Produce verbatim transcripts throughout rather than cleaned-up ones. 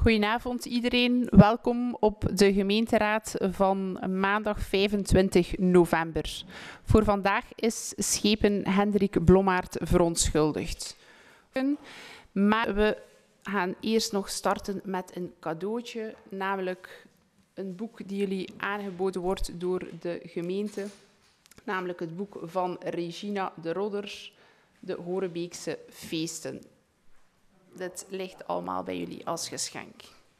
Goedenavond iedereen, welkom op de gemeenteraad van maandag vijfentwintig november. Voor vandaag is schepen Hendrik Blommaert verontschuldigd. Maar we gaan eerst nog starten met een cadeautje, namelijk een boek die jullie aangeboden wordt door de gemeente. Namelijk het boek van Regina de Rodder, de Horebeekse feesten. Dit ligt allemaal bij jullie als geschenk.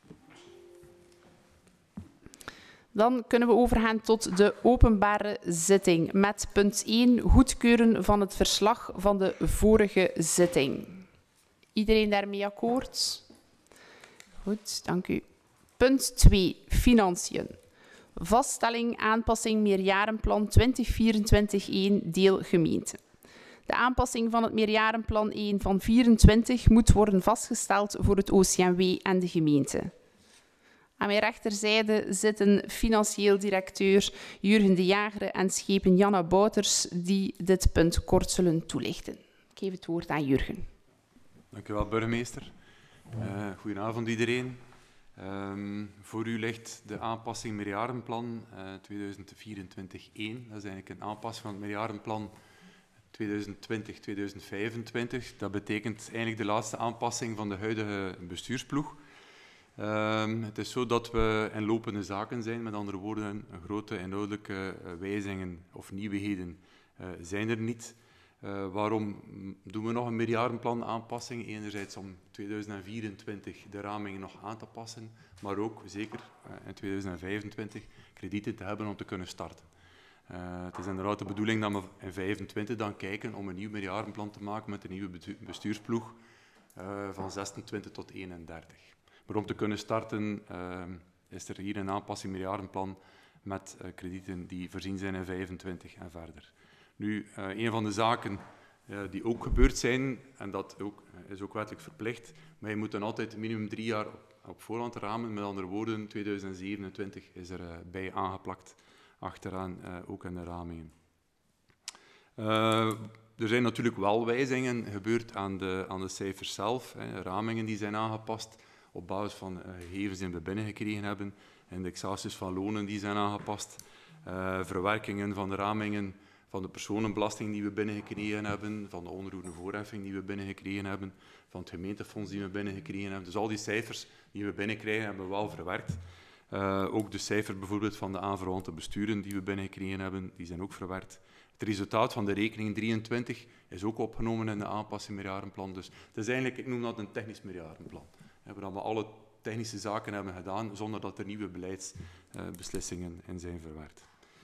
Dan kunnen we overgaan tot de openbare zitting met punt één, goedkeuren van het verslag van de vorige zitting. Iedereen daarmee akkoord? Goed, dank u. Punt twee, financiën. Vaststelling, aanpassing, meerjarenplan twintig vierentwintig één, deel gemeente. De aanpassing van het meerjarenplan één van vierentwintig moet worden vastgesteld voor het O C M W en de gemeente. Aan mijn rechterzijde zitten financieel directeur Jurgen de Jager en schepen Janna Bouters die dit punt kort zullen toelichten. Ik geef het woord aan Jurgen. Dank u wel, burgemeester. Uh, goedenavond iedereen. Um, voor u ligt de aanpassing meerjarenplan uh, tweeduizend vierentwintig één. Dat is eigenlijk een aanpassing van het meerjarenplan tweeduizend twintig tot tweeduizend vijfentwintig. Dat betekent eigenlijk de laatste aanpassing van de huidige bestuursploeg. Um, het is zo dat we in lopende zaken zijn, met andere woorden, grote inhoudelijke wijzigingen of nieuwigheden uh, zijn er niet. Uh, waarom doen we nog een meerjarenplan aanpassing? Enerzijds om tweeduizend vierentwintig de ramingen nog aan te passen, maar ook zeker uh, in tweeduizend vijfentwintig kredieten te hebben om te kunnen starten. Uh, het is inderdaad de bedoeling dat we in tweeduizend vijfentwintig dan kijken om een nieuw meerjarenplan te maken met een nieuwe bestuursploeg uh, van zesentwintig tot eenendertig. Maar om te kunnen starten uh, is er hier een aanpassing meerjarenplan met uh, kredieten die voorzien zijn in vijfentwintig en verder. Nu, uh, een van de zaken uh, die ook gebeurd zijn, en dat ook, uh, is ook wettelijk verplicht, maar je moet dan altijd minimum drie jaar op, op voorhand ramen. Met andere woorden, tweeduizend zevenentwintig is er uh, bij aangeplakt, achteraan uh, ook in de ramingen. Uh, er zijn natuurlijk wel wijzigingen gebeurd aan de, aan de cijfers zelf. Hè. Ramingen die zijn aangepast op basis van uh, gegevens die we binnengekregen hebben, indexaties van lonen die zijn aangepast, uh, verwerkingen van de ramingen van de personenbelasting die we binnengekregen hebben, van de onroerende voorheffing die we binnengekregen hebben, van het gemeentefonds die we binnengekregen hebben. Dus al die cijfers die we binnenkrijgen hebben we wel verwerkt. Uh, ook de cijfers bijvoorbeeld van de aanverwante besturen die we binnengekregen hebben, die zijn ook verwerkt. Het resultaat van de rekening drieëntwintig is ook opgenomen in de aanpassing meerjarenplan. Dus het is eigenlijk, ik noem dat een technisch meerjarenplan. Waar we alle technische zaken hebben gedaan zonder dat er nieuwe beleidsbeslissingen in zijn verwerkt.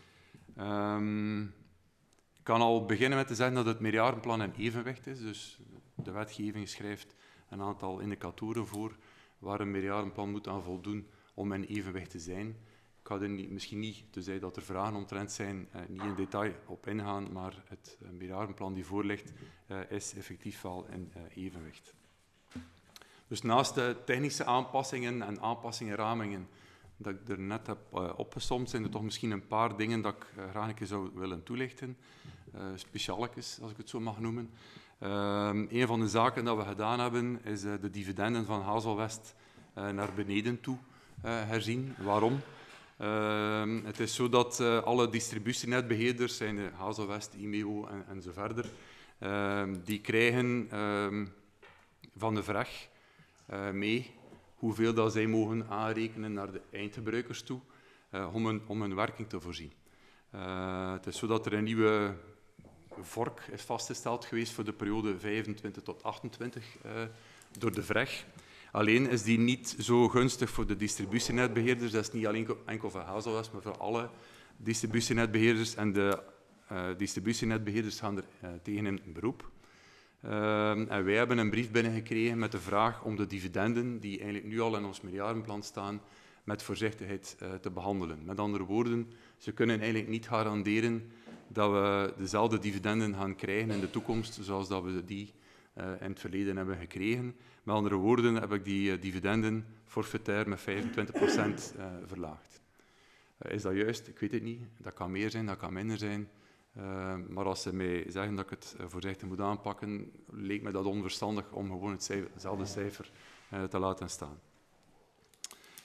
Um, ik kan al beginnen met te zeggen dat het meerjarenplan in evenwicht is. Dus de wetgeving schrijft een aantal indicatoren voor waar een meerjarenplan moet aan voldoen om in evenwicht te zijn. Ik ga er niet, misschien niet, tenzij dat er vragen omtrent zijn, uh, niet in detail op ingaan, maar het uh, meerjarenplan die voor ligt uh, is effectief wel in uh, evenwicht. Dus naast de technische aanpassingen en aanpassingen ramingen dat ik er net heb uh, opgesomd, zijn er toch misschien een paar dingen dat ik uh, graag een keer zou willen toelichten. Uh, specialetjes, als ik het zo mag noemen. Uh, een van de zaken dat we gedaan hebben, is uh, de dividenden van Hazelwest uh, naar beneden toe uh, herzien. Waarom? Uh, het is zo dat uh, alle distributienetbeheerders, zijn de Hazelwest, I M E O en, en zo verder, uh, die krijgen uh, van de V R E G uh, mee hoeveel dat zij mogen aanrekenen naar de eindgebruikers toe uh, om, hun, om hun werking te voorzien. Uh, het is zo dat er een nieuwe vork is vastgesteld geweest voor de periode vijfentwintig tot achtentwintig uh, door de V R E G. Alleen is die niet zo gunstig voor de distributienetbeheerders. Dat is niet alleen enkel voor Hazelwest, maar voor alle distributienetbeheerders. En de uh, distributienetbeheerders gaan er uh, tegen in beroep. Uh, en wij hebben een brief binnengekregen met de vraag om de dividenden, die eigenlijk nu al in ons meerjarenplan staan, met voorzichtigheid uh, te behandelen. Met andere woorden, ze kunnen eigenlijk niet garanderen dat we dezelfde dividenden gaan krijgen in de toekomst zoals dat we die uh, in het verleden hebben gekregen. Met andere woorden heb ik die uh, dividenden forfaitair met vijfentwintig procent uh, verlaagd. Uh, is dat juist? Ik weet het niet. Dat kan meer zijn, dat kan minder zijn. Uh, maar als ze mij zeggen dat ik het uh, voorzichtig moet aanpakken, leek me dat onverstandig om gewoon het cijfer, hetzelfde cijfer uh, te laten staan.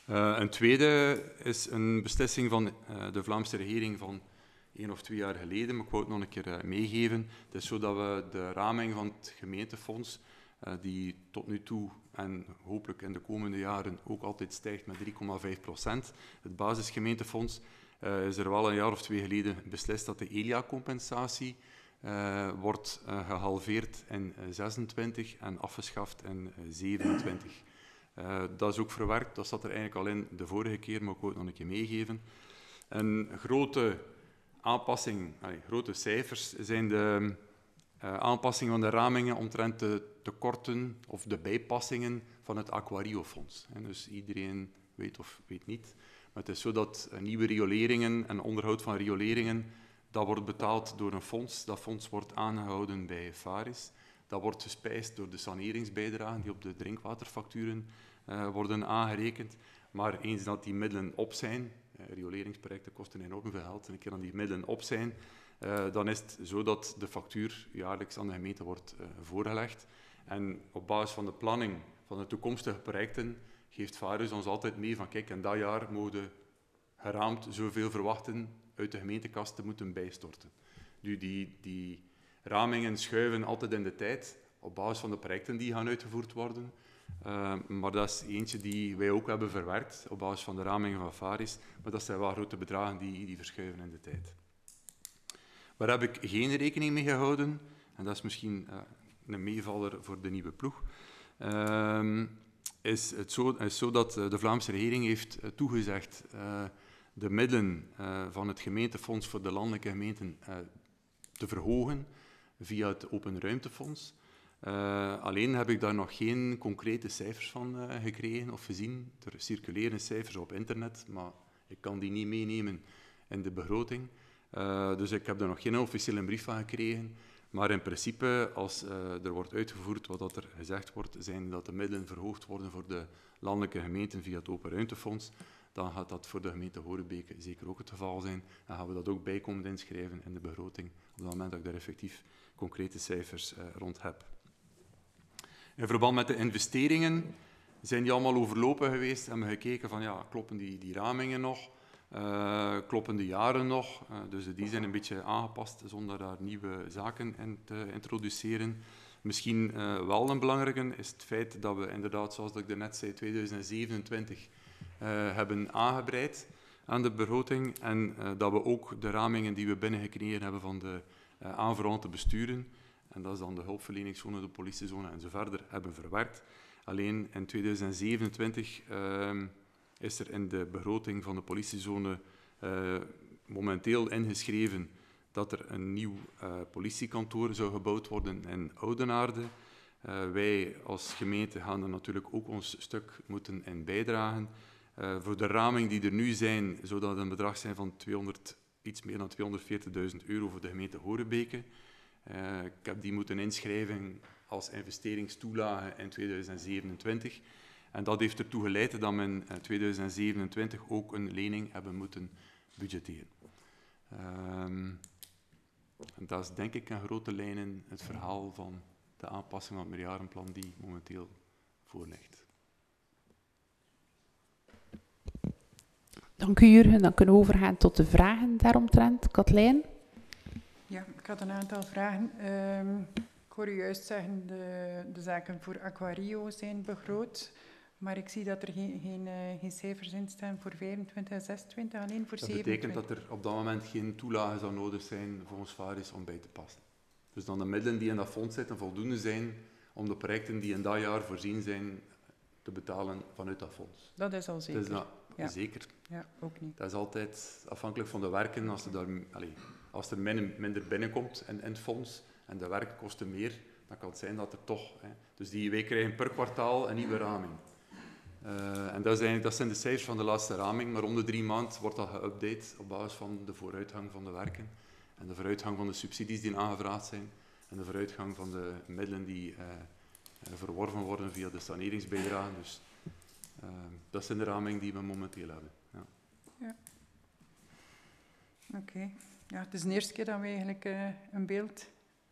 Uh, een tweede is een beslissing van uh, de Vlaamse regering van één of twee jaar geleden, maar ik wou het nog een keer uh, meegeven. Het is zo dat we de raming van het gemeentefonds, uh, die tot nu toe en hopelijk in de komende jaren ook altijd stijgt met drie komma vijf procent, het basisgemeentefonds, uh, is er wel een jaar of twee geleden beslist dat de E L I A-compensatie uh, wordt uh, gehalveerd in zesentwintig en afgeschaft in zevenentwintig. Uh, dat is ook verwerkt, dat zat er eigenlijk al in de vorige keer, maar ik wou het nog een keer meegeven. Een grote aanpassing, allee, grote cijfers, zijn de uh, aanpassing van de ramingen omtrent de tekorten of de bijpassingen van het Aquario-fonds. En dus iedereen weet of weet niet, maar het is zo dat uh, nieuwe rioleringen en onderhoud van rioleringen, dat wordt betaald door een fonds. Dat fonds wordt aangehouden bij Faris. Dat wordt gespijsd door de saneringsbijdragen die op de drinkwaterfacturen uh, worden aangerekend. Maar eens dat die middelen op zijn, uh, rioleringsprojecten kosten enorm veel geld, en een keer dat die middelen op zijn, uh, dan is het zo dat de factuur jaarlijks aan de gemeente wordt uh, voorgelegd. En op basis van de planning van de toekomstige projecten geeft Faris ons altijd mee van kijk, in dat jaar mogen we geraamd zoveel verwachten uit de gemeentekast te moeten bijstorten. Nu, die... die ramingen schuiven altijd in de tijd, op basis van de projecten die gaan uitgevoerd worden. Uh, maar dat is eentje die wij ook hebben verwerkt, op basis van de ramingen van Faris. Maar dat zijn wel grote bedragen die, die verschuiven in de tijd. Waar heb ik geen rekening mee gehouden, en dat is misschien uh, een meevaller voor de nieuwe ploeg, uh, is het zo, is zo dat de Vlaamse regering heeft uh, toegezegd uh, de middelen uh, van het gemeentefonds voor de landelijke gemeenten uh, te verhogen via het Open Ruimtefonds. Uh, alleen heb ik daar nog geen concrete cijfers van uh, gekregen of gezien. Er circuleren cijfers op internet, maar ik kan die niet meenemen in de begroting. Uh, dus ik heb daar nog geen officiële brief van gekregen. Maar in principe, als uh, er wordt uitgevoerd wat dat er gezegd wordt, zijn dat de middelen verhoogd worden voor de landelijke gemeenten via het Open Ruimtefonds, dan gaat dat voor de gemeente Horebeke zeker ook het geval zijn. En gaan we dat ook bijkomend inschrijven in de begroting, op het moment dat ik daar effectief concrete cijfers uh, rond heb. In verband met de investeringen zijn die allemaal overlopen geweest en we hebben gekeken van ja, kloppen die, die ramingen nog, uh, kloppen de jaren nog. Uh, dus die zijn een beetje aangepast zonder daar nieuwe zaken in te introduceren. Misschien uh, wel een belangrijke is het feit dat we inderdaad, zoals ik daarnet zei, tweeduizend zevenentwintig uh, hebben aangebreid aan de begroting en uh, dat we ook de ramingen die we binnengekregen hebben van de uh, aanverwante besturen, en dat is dan de hulpverleningszone, de politiezone en zo verder, hebben verwerkt. Alleen in tweeduizend zevenentwintig uh, is er in de begroting van de politiezone uh, momenteel ingeschreven dat er een nieuw uh, politiekantoor zou gebouwd worden in Oudenaarde. Uh, wij als gemeente gaan er natuurlijk ook ons stuk moeten in bijdragen. Uh, voor de raming die er nu zijn, zou dat een bedrag zijn van tweehonderd, iets meer dan tweehonderdveertigduizend euro voor de gemeente Horebeke. Uh, ik heb die moeten inschrijven als investeringstoelage in tweeduizend zevenentwintig. En dat heeft ertoe geleid dat we in tweeduizend zevenentwintig ook een lening hebben moeten budgetteren. Um, en dat is denk ik in grote lijnen het verhaal van de aanpassing van het meerjarenplan die momenteel voor ligt. Dank u, Jurgen. Dan kunnen we overgaan tot de vragen daaromtrent. Katlijn? Ja, ik had een aantal vragen. Um, ik hoor u juist zeggen, de, de zaken voor Aquario zijn begroot. Maar ik zie dat er geen, geen, uh, geen cijfers in staan voor vijfentwintig en zesentwintig, alleen voor dat zevenentwintig. Dat betekent dat er op dat moment geen toelage zou nodig zijn volgens Faris om bij te passen. Dus dan de middelen die in dat fonds zitten voldoende zijn om de projecten die in dat jaar voorzien zijn te betalen vanuit dat fonds. Dat is al zeker. Dus dat, ja. Zeker. Ja, ook niet. Dat is altijd afhankelijk van de werken. Als er, daar, allez, als er minder binnenkomt in, in het fonds en de werken kosten meer, dan kan het zijn dat er toch... Hè, dus die, wij krijgen per kwartaal een nieuwe raming. Uh, en dat zijn, dat zijn de cijfers van de laatste raming, maar om de drie maanden wordt dat geüpdate op basis van de vooruitgang van de werken en de vooruitgang van de subsidies die aangevraagd zijn en de vooruitgang van de middelen die uh, uh, verworven worden via de saneringsbijdragen. Dus uh, dat zijn de ramingen die we momenteel hebben. Ja. Ja. Oké. Okay. Ja, het is de eerste keer dat we eigenlijk uh, een beeld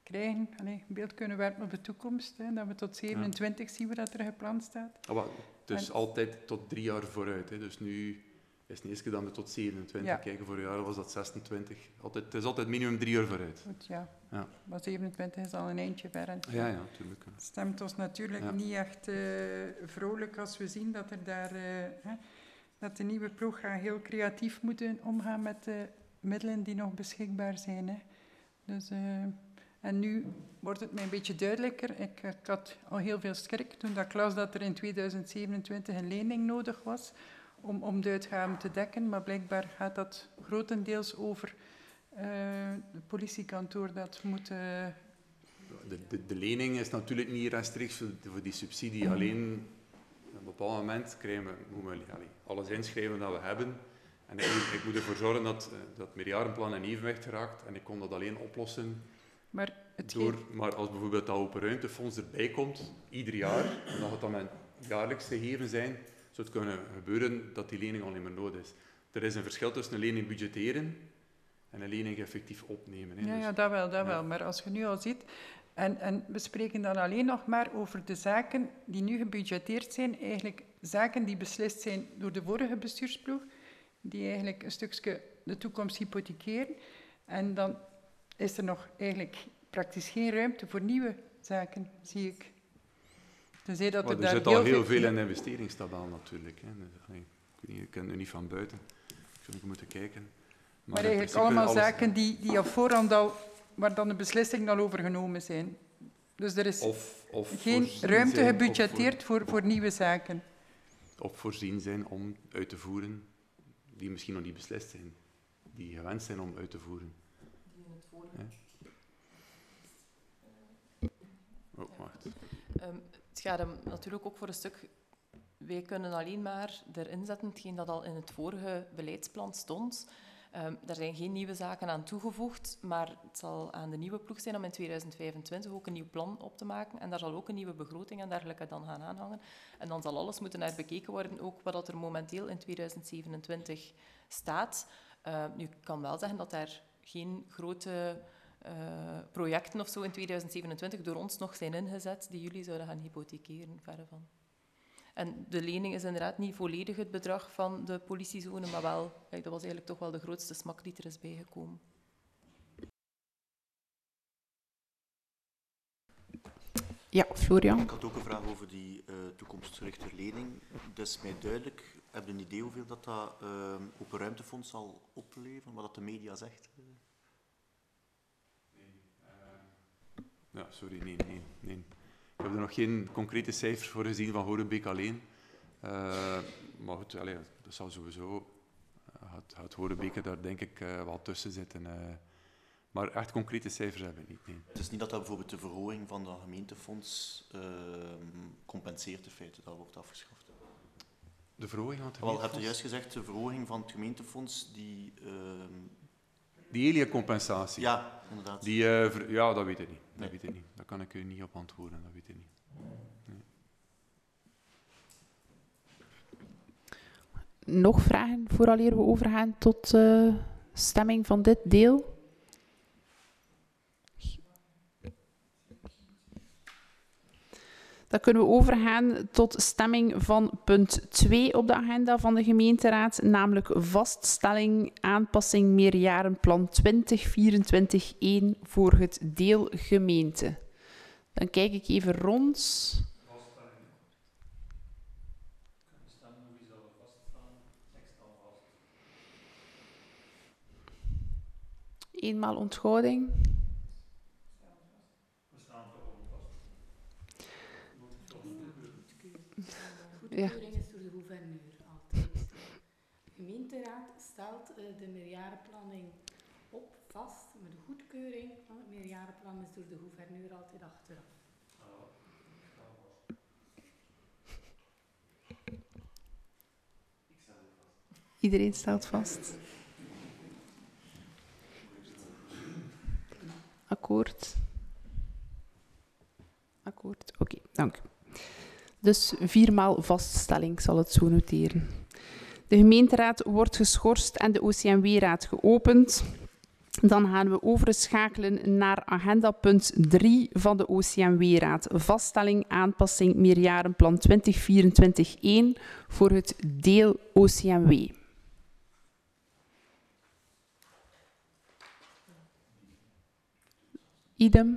krijgen, allee, een beeld kunnen werpen op de toekomst, hè, dat we tot zevenentwintig ja. zien wat er gepland staat. Ah, well, het is en, altijd tot drie jaar vooruit. Hè. Dus nu is het eerste keer dat we tot zevenentwintig ja. kijken. Vorig jaar was dat zesentwintig. Altijd, het is altijd minimum drie jaar vooruit. Goed, ja. ja. Maar zevenentwintig is al een eindje ver. En ja, ja, natuurlijk. Het stemt ons natuurlijk ja. niet echt uh, vrolijk als we zien dat er daar... Uh, hè, dat de nieuwe ploeg gaat heel creatief moeten omgaan met de middelen die nog beschikbaar zijn. Hè. Dus, uh, en nu wordt het mij een beetje duidelijker. Ik, ik had al heel veel schrik toen dat ik las dat er in tweeduizend zevenentwintig een lening nodig was om, om de uitgaven te dekken. Maar blijkbaar gaat dat grotendeels over uh, de politiekantoor dat moet... Uh... De, de, de lening is natuurlijk niet rechtstreeks voor, voor die subsidie. Alleen op een bepaald moment krijgen we, moeten we allee, alles inschrijven dat we hebben. En ik moet, ik moet ervoor zorgen dat, dat het meerjarenplan in evenwicht geraakt. En ik kon dat alleen oplossen maar, het door... Geen... Maar als bijvoorbeeld dat open ruimtefonds erbij komt, ieder jaar, en dat het dan mijn jaarlijks gegeven zijn, zou het kunnen gebeuren dat die lening al niet meer nodig is. Er is een verschil tussen een lening budgetteren en een lening effectief opnemen. Hè. Ja, dus, ja, dat wel, dat ja. wel. Maar als je nu al ziet... En, en we spreken dan alleen nog maar over de zaken die nu gebudgeteerd zijn. Eigenlijk zaken die beslist zijn door de vorige bestuursploeg, die eigenlijk een stukje de toekomst hypothekeren. En dan is er nog eigenlijk praktisch geen ruimte voor nieuwe zaken, zie ik. Tenzij dat er er daar zit heel al heel veel, veel in de investeringstabaal natuurlijk. Hè. Dus, ik, weet niet, ik ken het nu van buiten. Ik zou even moeten kijken. Maar, maar eigenlijk allemaal alles... zaken die, die op voorhand al... waar dan de beslissingen al over genomen zijn. Dus er is of, of geen ruimte gebudgeteerd voor, voor, voor nieuwe zaken. Of voorzien zijn om uit te voeren, die misschien nog niet beslist zijn, die gewenst zijn om uit te voeren. Die in het vorige... Ja? Oh, wacht. Um, het gaat hem natuurlijk ook voor een stuk... Wij kunnen alleen maar erin zetten hetgeen dat al in het vorige beleidsplan stond... Um, er zijn geen nieuwe zaken aan toegevoegd, maar het zal aan de nieuwe ploeg zijn om in tweeduizend vijfentwintig ook een nieuw plan op te maken. En daar zal ook een nieuwe begroting en dergelijke dan gaan aanhangen. En dan zal alles moeten naar bekeken worden, ook wat er momenteel in tweeduizend zevenentwintig staat. Uh, nu, ik kan wel zeggen dat er geen grote uh, projecten of zo in tweeduizend zevenentwintig door ons nog zijn ingezet die jullie zouden gaan hypothekeren, verre van. En de lening is inderdaad niet volledig het bedrag van de politiezone, maar wel, dat was eigenlijk toch wel de grootste smak die er is bijgekomen. Ja, Florian. Ik had ook een vraag over die uh, toekomstgerichte lening. Dat is mij duidelijk. Heb je een idee hoeveel dat, dat uh, open ruimtefonds zal opleveren, wat dat de media zegt? Nee. Uh, ja, sorry, nee, nee, nee. Ik heb er nog geen concrete cijfers voor gezien van Horebeek alleen. Uh, maar goed, allee, dat zal sowieso... Uh, gaat, gaat Horebeek daar denk ik uh, wel tussen zitten. Uh, maar echt concrete cijfers hebben we niet. Nee. Het is niet dat dat bijvoorbeeld de verhoging van dat gemeentefonds uh, compenseert, in feite, dat wordt afgeschaft. De verhoging van het gemeentefonds? Wel, heb je juist gezegd, de verhoging van het gemeentefonds, die... Uh, Die Elia-compensatie? Ja, inderdaad. Die, uh, ver, ja, dat weet ik niet. Dat nee. weet ik niet. Daar kan ik u niet op antwoorden. Dat weet ik niet. Nee. Nog vragen vooraleer we overgaan tot uh, stemming van dit deel? Dan kunnen we overgaan tot stemming van punt twee op de agenda van de gemeenteraad, namelijk vaststelling aanpassing meerjarenplan twintig vierentwintig één voor het deel gemeente. Dan kijk ik even rond. Vaststelling. Kunnen stemmen wie zal er vaststaan? Ik sta vast. Eenmaal onthouding. De goedkeuring is door de gouverneur altijd. De gemeenteraad stelt uh, de meerjarenplanning op, vast, maar de goedkeuring van het meerjarenplan is door de gouverneur altijd achteraf. Iedereen stelt vast. Akkoord. Akkoord, oké, okay, dank u. Dus viermaal vaststelling, ik zal het zo noteren. De gemeenteraad wordt geschorst en de O C M W-raad geopend. Dan gaan we overschakelen naar agenda punt drie van de O C M W-raad. Vaststelling, aanpassing, meerjarenplan twintig vierentwintig één voor het deel O C M W. Idem.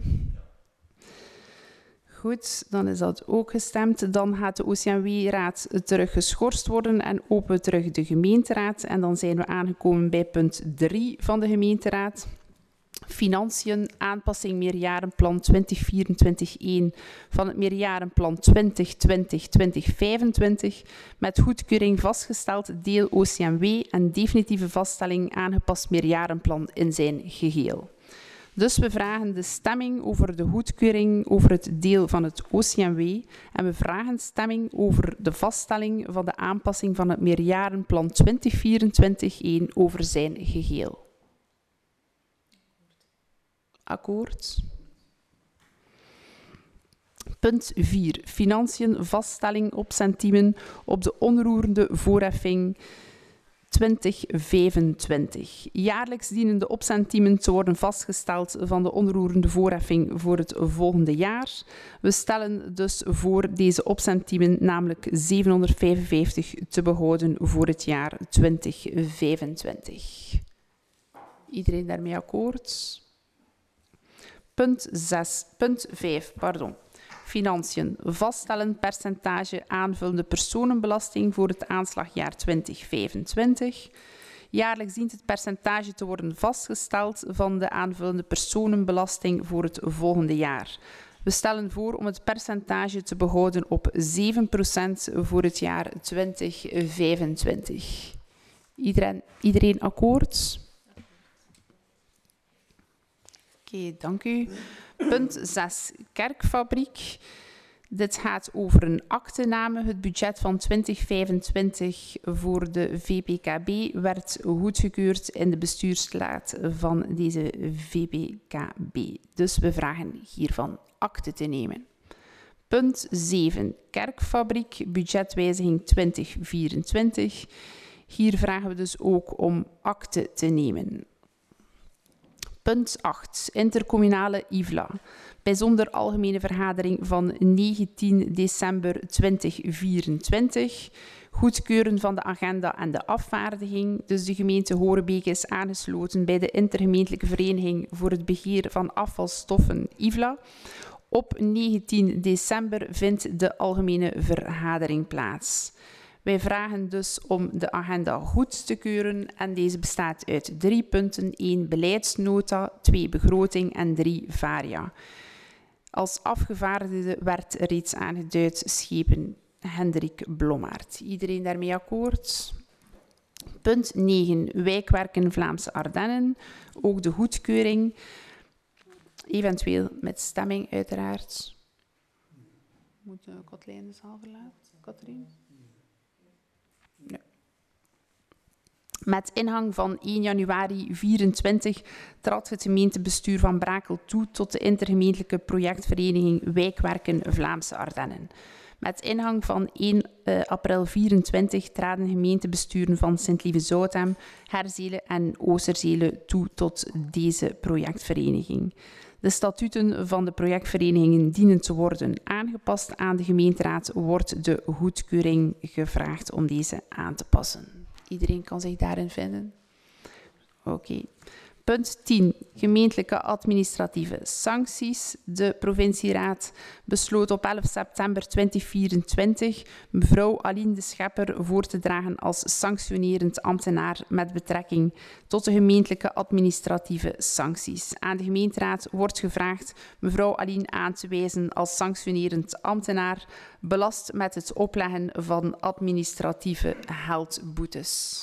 Goed, dan is dat ook gestemd. Dan gaat de O C M W-raad terug geschorst worden en openen we terug de gemeenteraad. En dan zijn we aangekomen bij punt drie van de gemeenteraad. Financiën, aanpassing meerjarenplan twintig vierentwintig één van het meerjarenplan twintig twintig tot twintig vijfentwintig met goedkeuring vastgesteld deel O C M W en definitieve vaststelling aangepast meerjarenplan in zijn geheel. Dus we vragen de stemming over de goedkeuring over het deel van het O C M W en we vragen stemming over de vaststelling van de aanpassing van het meerjarenplan twintig vierentwintig één over zijn geheel. Akkoord. Punt vier. Financiën, vaststelling op centiemen op de onroerende voorheffing twintig vijfentwintig. Jaarlijks dienen de opcentiemen te worden vastgesteld van de onroerende voorheffing voor het volgende jaar. We stellen dus voor deze opcentiemen, namelijk zevenhonderdvijfenvijftig, te behouden voor het jaar twintig vijfentwintig. Iedereen daarmee akkoord? Punt zes, punt vijf, pardon. Financiën. Vaststellen percentage aanvullende personenbelasting voor het aanslagjaar twintig vijfentwintig. Jaarlijks dient het percentage te worden vastgesteld van de aanvullende personenbelasting voor het volgende jaar. We stellen voor om het percentage te behouden op zeven procent voor het jaar twintig vijfentwintig. Iedereen, iedereen akkoord? Oké, okay, dank u. Punt zes. Kerkfabriek. Dit gaat over een aktename. Het budget van twintig vijfentwintig voor de V B K B werd goedgekeurd in de bestuursraad van deze V B K B. Dus we vragen hiervan akte te nemen. Punt zeven. Kerkfabriek. Budgetwijziging twintig vierentwintig. Hier vragen we dus ook om akte te nemen. Punt acht. Intercommunale I V L A. Bijzonder algemene vergadering van negentien december tweeduizend vierentwintig. Goedkeuren van de agenda en de afvaardiging. Dus de gemeente Horebeek is aangesloten bij de intergemeentelijke vereniging voor het beheer van afvalstoffen I V L A. Op negentien december vindt de algemene vergadering plaats. Wij vragen dus om de agenda goed te keuren en deze bestaat uit drie punten. één beleidsnota, twee begroting en drie varia. Als afgevaardigde werd reeds aangeduid schepen Hendrik Blommaert. Iedereen daarmee akkoord? Punt negen. Wijkwerken Vlaamse Ardennen. Ook de goedkeuring. Eventueel met stemming uiteraard. Moet uh, Katlijn de zaal verlaten? Katrien? Ja. Met ingang van één januari vierentwintig trad het gemeentebestuur van Brakel toe tot de intergemeentelijke projectvereniging Wijkwerken Vlaamse Ardennen. Met ingang van één april vierentwintig traden gemeentebesturen van Sint-Lieve-Zouthem, Herzele en Oosterzele toe tot deze projectvereniging. De statuten van de projectverenigingen dienen te worden aangepast. Aan de gemeenteraad wordt de goedkeuring gevraagd om deze aan te passen. Iedereen kan zich daarin vinden? Oké. Okay. Punt tien. Gemeentelijke administratieve sancties. De provincieraad besloot op elf september tweeduizend vierentwintig mevrouw Aline de Schepper voor te dragen als sanctionerend ambtenaar met betrekking tot de gemeentelijke administratieve sancties. Aan de gemeenteraad wordt gevraagd mevrouw Aline aan te wijzen als sanctionerend ambtenaar belast met het opleggen van administratieve geldboetes.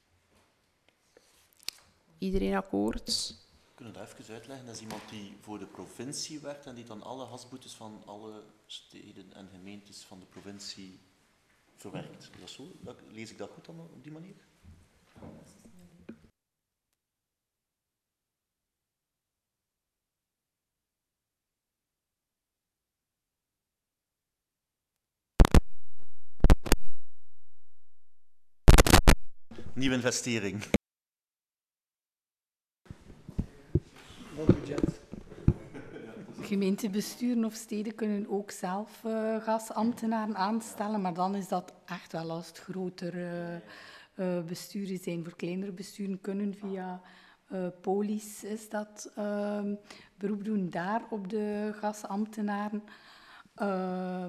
Iedereen akkoord? We kunnen dat even uitleggen. Dat is iemand die voor de provincie werkt en die dan alle hasboetes van alle steden en gemeentes van de provincie verwerkt. Is dat zo? Lees ik dat goed dan op die manier? Nieuwe investering. Gemeentebesturen of steden kunnen ook zelf uh, gasambtenaren aanstellen, maar dan is dat echt wel als het grotere uh, uh, besturen zijn. Voor kleinere besturen kunnen via uh, polis is dat uh, beroep doen daar op de gasambtenaren. Uh,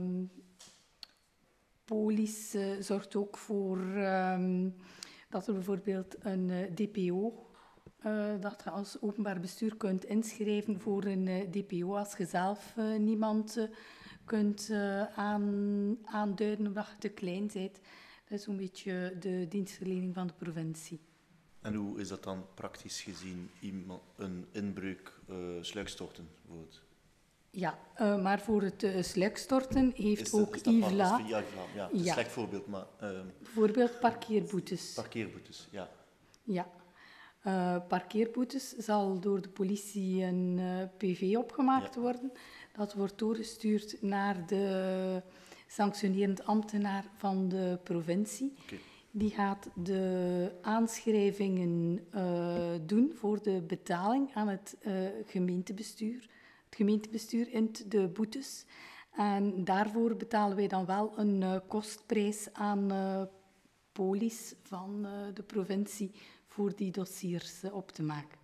polis uh, zorgt ook voor um, dat er bijvoorbeeld een uh, D P O Uh, dat je als openbaar bestuur kunt inschrijven voor een uh, D P O als je zelf uh, niemand uh, kunt uh, aan, aanduiden omdat je te klein bent. Dat is een beetje de dienstverlening van de provincie. En hoe is dat dan praktisch gezien, iemand, een inbreuk, uh, sluikstorten bijvoorbeeld? Ja, uh, maar voor het uh, sluikstorten heeft is ook dat, is I V L A... Ja, ja, het is ja. een slecht voorbeeld, maar... Uh, Bijvoorbeeld parkeerboetes. Parkeerboetes, ja. Ja. Uh, parkeerboetes zal door de politie een uh, P V opgemaakt ja. worden. Dat wordt doorgestuurd naar de sanctionerend ambtenaar van de provincie. Okay. Die gaat de aanschrijvingen uh, doen voor de betaling aan het uh, gemeentebestuur. Het gemeentebestuur int de boetes. En daarvoor betalen wij dan wel een uh, kostprijs aan uh, polis van uh, de provincie voor die dossiers uh, op te maken.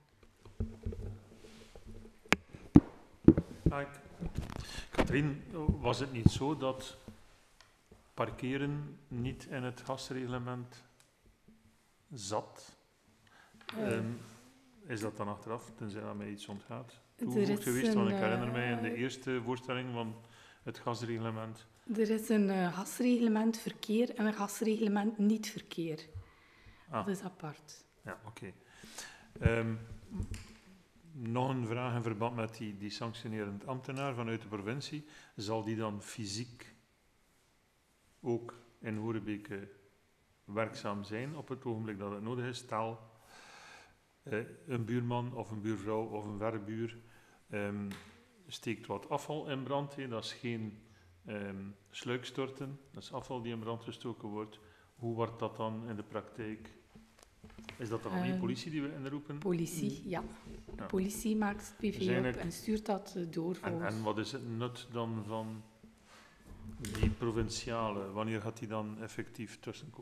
Katrien, was het niet zo dat parkeren niet in het gasreglement zat? Uh, um, is dat dan achteraf, tenzij dat mij iets ontgaat, toegevoegd geweest? Want ik herinner mij in de eerste voorstelling van het gasreglement. Er is een uh, gasreglement verkeer en een gasreglement niet verkeer. Ah. Dat is apart. Ja, oké. Okay. Um, nog een vraag in verband met die, die sanctionerend ambtenaar vanuit de provincie. Zal die dan fysiek ook in Horebeke werkzaam zijn op het ogenblik dat het nodig is? Stel, uh, een buurman of een buurvrouw of een verre buur um, steekt wat afval in brand. He. Dat is geen um, sluikstorten, dat is afval die in brand gestoken wordt. Hoe wordt dat dan in de praktijk? Is dat dan alleen uh, politie die we inroepen? Politie, ja. De ja. politie maakt het P V op en stuurt dat door. En, en wat is het nut dan van die provinciale? Wanneer gaat die dan effectief tussenkomen?